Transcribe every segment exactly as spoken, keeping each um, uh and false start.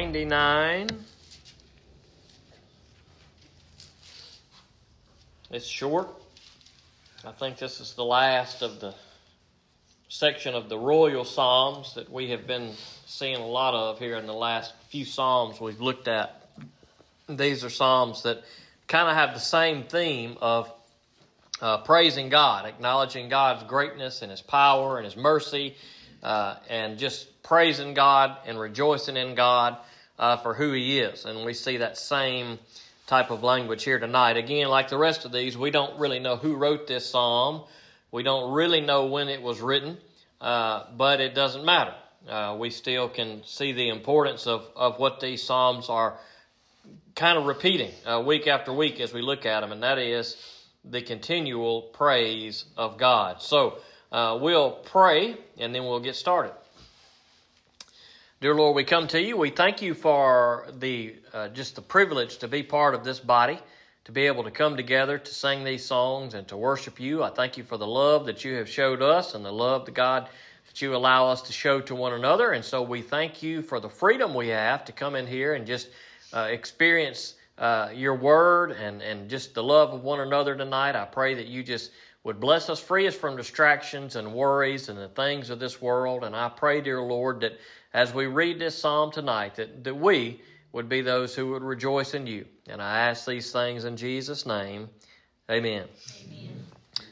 ninety-nine. It's short. I think this is the last of the section of the Royal Psalms that we have been seeing a lot of here in the last few Psalms we've looked at. These are Psalms that kind of have the same theme of uh, praising God, acknowledging God's greatness and His power and His mercy, uh, and just praising God and rejoicing in God uh, for who He is. And we see that same type of language here tonight. Again, like the rest of these, we don't really know who wrote this psalm. We don't really know when it was written, uh, but it doesn't matter. Uh, we still can see the importance of, of what these psalms are kind of repeating uh, week after week as we look at them, and that is the continual praise of God. So uh, we'll pray, and then we'll get started. Dear Lord, we come to you. We thank you for the uh, just the privilege to be part of this body, to be able to come together to sing these songs and to worship you. I thank you for the love that you have showed us and the love to God that you allow us to show to one another. And so we thank you for the freedom we have to come in here and just uh, experience uh, your word and, and just the love of one another tonight. I pray that you just would bless us, free us from distractions and worries and the things of this world. And I pray, dear Lord, that as we read this psalm tonight, that, that we would be those who would rejoice in you. And I ask these things in Jesus' name. Amen. Amen.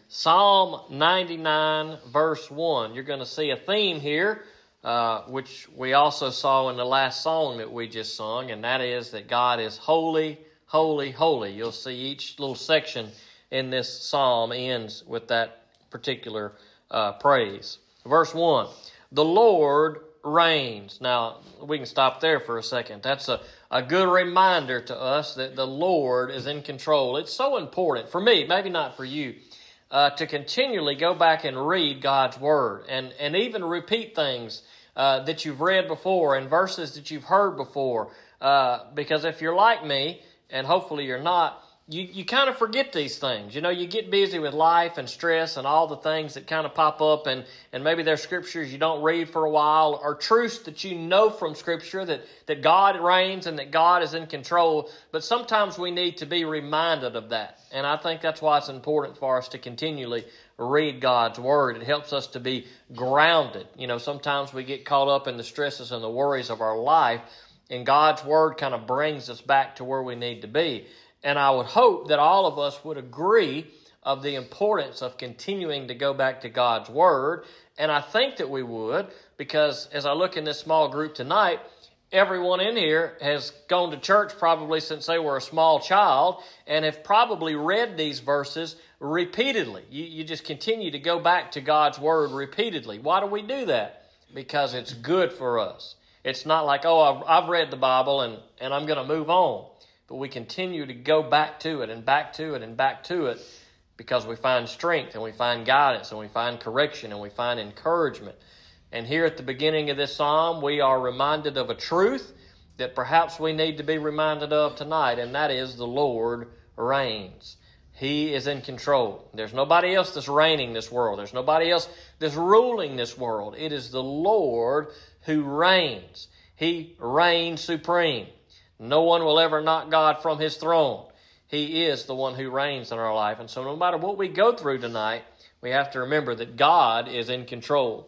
Psalm ninety-nine, verse one. You're going to see a theme here, uh, which we also saw in the last song that we just sung, and that is that God is holy, holy, holy. You'll see each little section in this psalm ends with that particular uh, praise. Verse one, the Lord reigns. Now, we can stop there for a second. That's a, a good reminder to us that the Lord is in control. It's so important, for me, maybe not for you, uh, to continually go back and read God's Word and, and even repeat things uh, that you've read before and verses that you've heard before. Uh, because if you're like me, and hopefully you're not, You you kind of forget these things. You know, you get busy with life and stress and all the things that kind of pop up, and, and maybe there's scriptures you don't read for a while, or truths that you know from Scripture that, that God reigns and that God is in control. But sometimes we need to be reminded of that. And I think that's why it's important for us to continually read God's Word. It helps us to be grounded. You know, sometimes we get caught up in the stresses and the worries of our life, and God's Word kind of brings us back to where we need to be. And I would hope that all of us would agree of the importance of continuing to go back to God's Word. And I think that we would, because as I look in this small group tonight, everyone in here has gone to church probably since they were a small child and have probably read these verses repeatedly. You, you just continue to go back to God's Word repeatedly. Why do we do that? Because it's good for us. It's not like, oh, I've, I've read the Bible and, and I'm going to move on. But we continue to go back to it and back to it and back to it because we find strength and we find guidance and we find correction and we find encouragement. And here at the beginning of this psalm, we are reminded of a truth that perhaps we need to be reminded of tonight, and that is the Lord reigns. He is in control. There's nobody else that's reigning this world. There's nobody else that's ruling this world. It is the Lord who reigns. He reigns supreme. No one will ever knock God from His throne. He is the one who reigns in our life. And so no matter what we go through tonight, we have to remember that God is in control.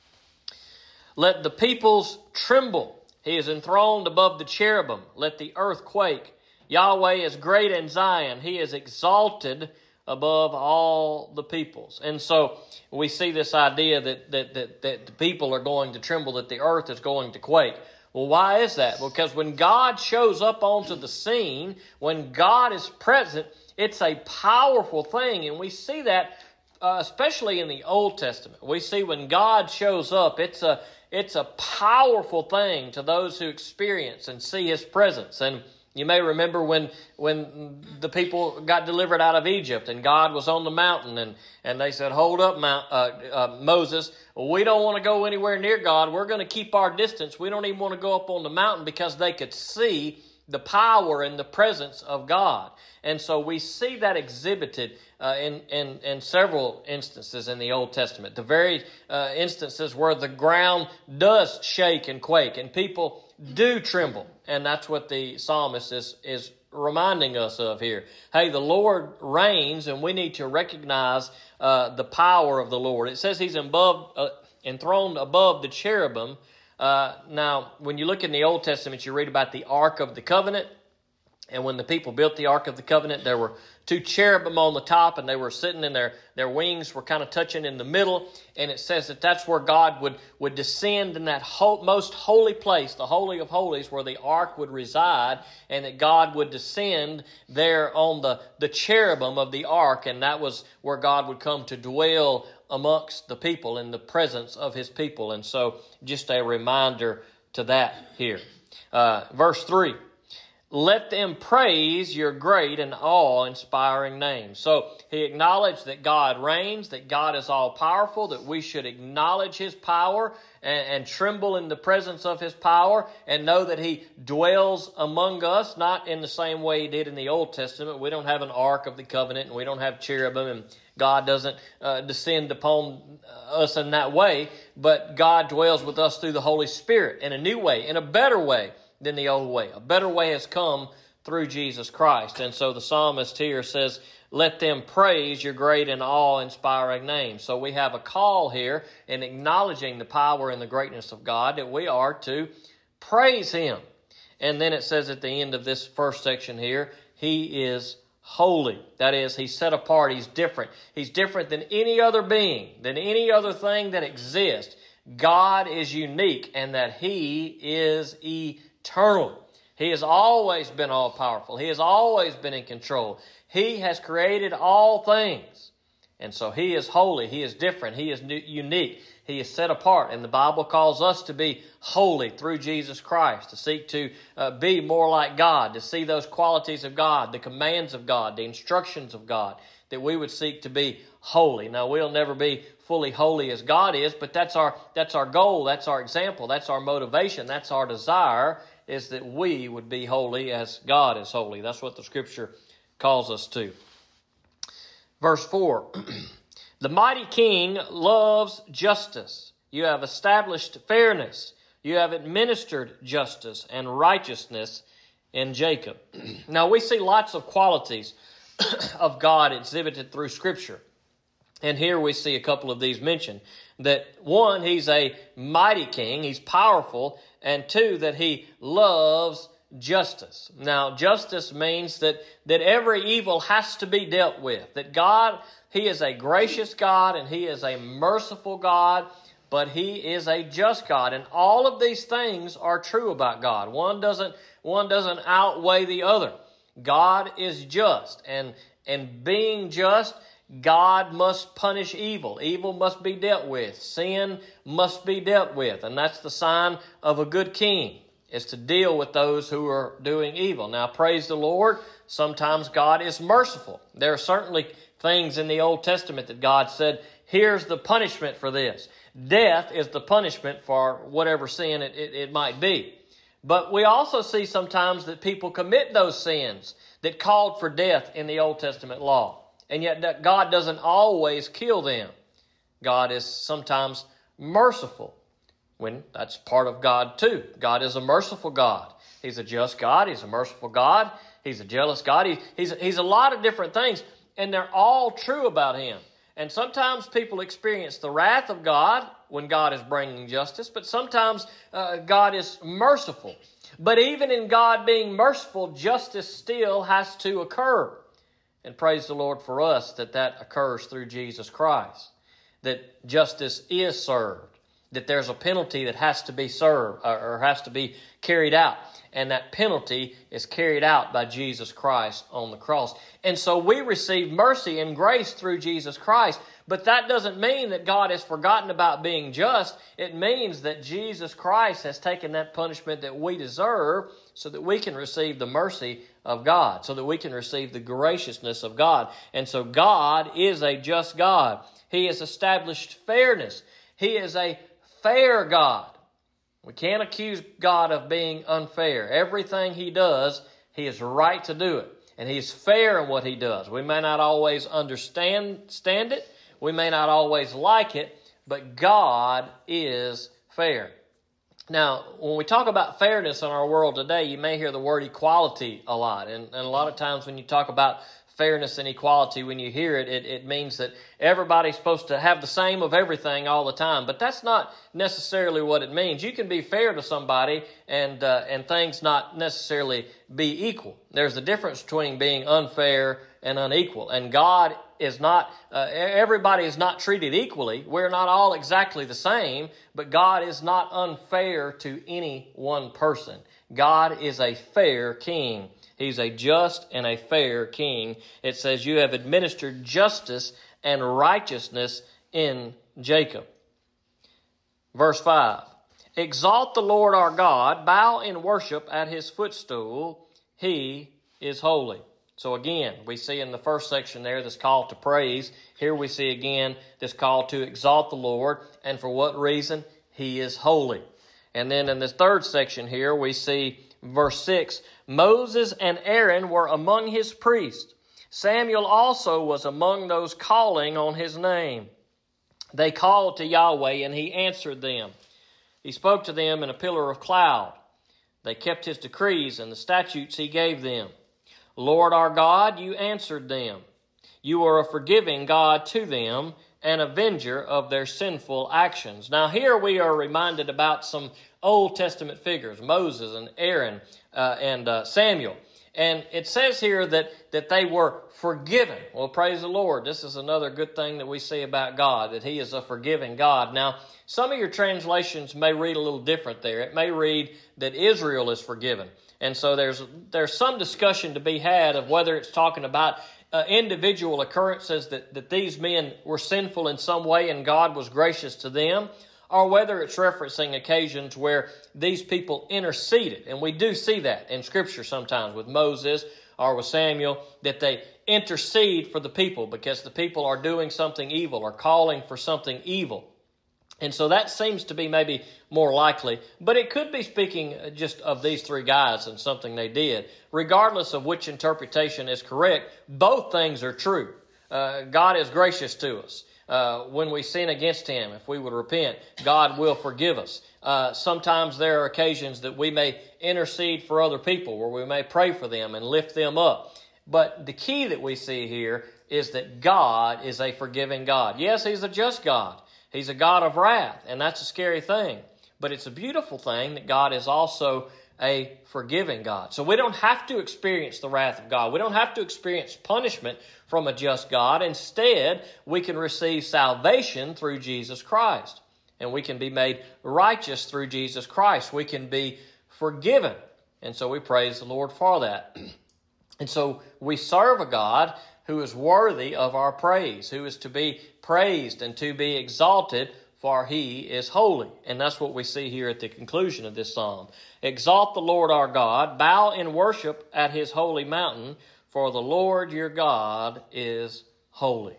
Let the peoples tremble. He is enthroned above the cherubim. Let the earth quake. Yahweh is great in Zion. He is exalted above all the peoples. And so we see this idea that, that, that, that the people are going to tremble, that the earth is going to quake. Well, why is that? Because when God shows up onto the scene, when God is present, it's a powerful thing. And we see that uh, especially in the Old Testament. We see when God shows up, it's a, it's a powerful thing to those who experience and see His presence. And you may remember when when the people got delivered out of Egypt and God was on the mountain and, and they said, hold up, Mount, uh, uh, Moses, we don't want to go anywhere near God. We're going to keep our distance. We don't even want to go up on the mountain, because they could see the power and the presence of God. And so we see that exhibited uh, in, in, in several instances in the Old Testament. The very uh, instances where the ground does shake and quake and people do tremble. And that's what the psalmist is, is reminding us of here. Hey, the Lord reigns, and we need to recognize uh, the power of the Lord. It says he's above, uh, enthroned above the cherubim. Uh, now, when you look in the Old Testament, you read about the Ark of the Covenant. And when the people built the Ark of the Covenant, there were two cherubim on the top, and they were sitting in their, their wings were kind of touching in the middle. And it says that that's where God would, would descend in that ho- most holy place, the Holy of Holies, where the Ark would reside, and that God would descend there on the, the cherubim of the Ark, and that was where God would come to dwell amongst the people in the presence of his people. And so just a reminder to that here. Uh, verse three. Let them praise your great and awe-inspiring name. So he acknowledged that God reigns, that God is all-powerful, that we should acknowledge his power and, and tremble in the presence of his power and know that he dwells among us, not in the same way he did in the Old Testament. We don't have an Ark of the Covenant, and we don't have cherubim, and God doesn't uh, descend upon us in that way, but God dwells with us through the Holy Spirit in a new way, in a better way than the old way. A better way has come through Jesus Christ. And so the psalmist here says, let them praise your great and awe-inspiring name. So we have a call here in acknowledging the power and the greatness of God that we are to praise him. And then it says at the end of this first section here, he is holy. That is, he's set apart. He's different. He's different than any other being, than any other thing that exists. God is unique, and that he is eternal. Eternal. He has always been all-powerful. He has always been in control. He has created all things. And so he is holy. He is different. He is unique. He is set apart. And the Bible calls us to be holy through Jesus Christ, to seek to uh, be more like God, to see those qualities of God, the commands of God, the instructions of God, that we would seek to be holy. Now, we'll never be fully holy as God is, but that's our that's our goal, that's our example, that's our motivation, that's our desire, is that we would be holy as God is holy. That's what the Scripture calls us to. Verse four, the mighty King loves justice. You have established fairness. You have administered justice and righteousness in Jacob. Now, we see lots of qualities of God exhibited through Scripture. And here we see a couple of these mentioned. That one, he's a mighty king, he's powerful, and two, that he loves justice. Now, justice means that, that every evil has to be dealt with. That God, he is a gracious God, and he is a merciful God, but he is a just God. And all of these things are true about God. One doesn't, one doesn't outweigh the other. God is just, and, and being just, God must punish evil. Evil must be dealt with. Sin must be dealt with. And that's the sign of a good king, is to deal with those who are doing evil. Now, praise the Lord, sometimes God is merciful. There are certainly things in the Old Testament that God said, here's the punishment for this. Death is the punishment for whatever sin it, it, it might be. But we also see sometimes that people commit those sins that called for death in the Old Testament law. And yet God doesn't always kill them. God is sometimes merciful. When that's part of God too. God is a merciful God. He's a just God. He's a merciful God. He's a jealous God. He, he's, he's a lot of different things. And they're all true about him. And sometimes people experience the wrath of God when God is bringing justice. But sometimes uh, God is merciful. But even in God being merciful, justice still has to occur. And praise the Lord for us that that occurs through Jesus Christ. That justice is served. That there's a penalty that has to be served or has to be carried out. And that penalty is carried out by Jesus Christ on the cross. And so we receive mercy and grace through Jesus Christ. But that doesn't mean that God has forgotten about being just. It means that Jesus Christ has taken that punishment that we deserve so that we can receive the mercy of God, so that we can receive the graciousness of God. And so God is a just God. He has established fairness. He is a fair God. We can't accuse God of being unfair. Everything he does, he is right to do it. And he's fair in what he does. We may not always understand stand it. We may not always like it. But God is fair. Now, when we talk about fairness in our world today, you may hear the word equality a lot. And, and a lot of times when you talk about fairness and equality, when you hear it, it, it means that everybody's supposed to have the same of everything all the time. But that's not necessarily what it means. You can be fair to somebody and uh, and things not necessarily be equal. There's a difference between being unfair and unequal. And God is not, uh, everybody is not treated equally. We're not all exactly the same, but God is not unfair to any one person. God is a fair king. He's a just and a fair king. It says, you have administered justice and righteousness in Jacob. Verse five, exalt the Lord our God, bow in worship at his footstool. He is holy. So again, we see in the first section there this call to praise. Here we see again this call to exalt the Lord. And for what reason? He is holy. And then in this third section here, we see verse six, Moses and Aaron were among his priests. Samuel also was among those calling on his name. They called to Yahweh, and he answered them. He spoke to them in a pillar of cloud. They kept his decrees and the statutes he gave them. Lord our God, you answered them. You are a forgiving God to them, an avenger of their sinful actions. Now here we are reminded about some Old Testament figures, Moses and Aaron uh, and uh, Samuel. And it says here that, that they were forgiven. Well, praise the Lord. This is another good thing that we see about God, that he is a forgiving God. Now, some of your translations may read a little different there. It may read that Israel is forgiven. And so there's there's some discussion to be had of whether it's talking about uh, individual occurrences that, that these men were sinful in some way and God was gracious to them, or whether it's referencing occasions where these people interceded. And we do see that in Scripture sometimes with Moses or with Samuel, that they intercede for the people because the people are doing something evil or calling for something evil. And so that seems to be maybe more likely, but it could be speaking just of these three guys and something they did. Regardless of which interpretation is correct, both things are true. Uh, God is gracious to us. Uh, when we sin against him, if we would repent, God will forgive us. Uh, sometimes there are occasions that we may intercede for other people, where we may pray for them and lift them up. But the key that we see here is that God is a forgiving God. Yes, he's a just God. He's a God of wrath, and that's a scary thing. But it's a beautiful thing that God is also a forgiving God. So we don't have to experience the wrath of God. We don't have to experience punishment from a just God. Instead, we can receive salvation through Jesus Christ. And we can be made righteous through Jesus Christ. We can be forgiven. And so we praise the Lord for that. And so we serve a God who is worthy of our praise, who is to be praised and to be exalted, for he is holy. And that's what we see here at the conclusion of this psalm. Exalt the Lord our God, bow in worship at his holy mountain, for the Lord your God is holy.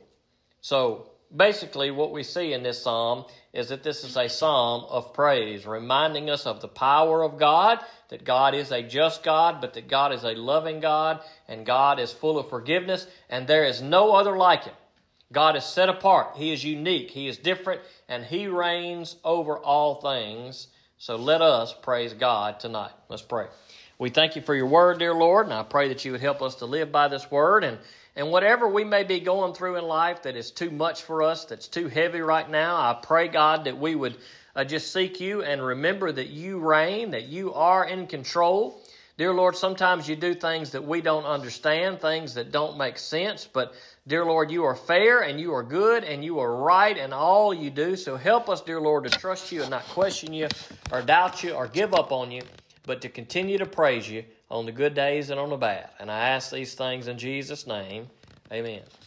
So basically what we see in this psalm is that this is a psalm of praise, reminding us of the power of God, that God is a just God, but that God is a loving God, and God is full of forgiveness, and there is no other like him. God is set apart. He is unique. He is different, and he reigns over all things. So let us praise God tonight. Let's pray. We thank you for your word, dear Lord, and I pray that you would help us to live by this word. And, and whatever we may be going through in life that is too much for us, that's too heavy right now, I pray, God, that we would uh, just seek you and remember that you reign, that you are in control. Dear Lord, sometimes you do things that we don't understand, things that don't make sense, but dear Lord, you are fair and you are good and you are right in all you do. So help us, dear Lord, to trust you and not question you or doubt you or give up on you, but to continue to praise you on the good days and on the bad. And I ask these things in Jesus' name. Amen.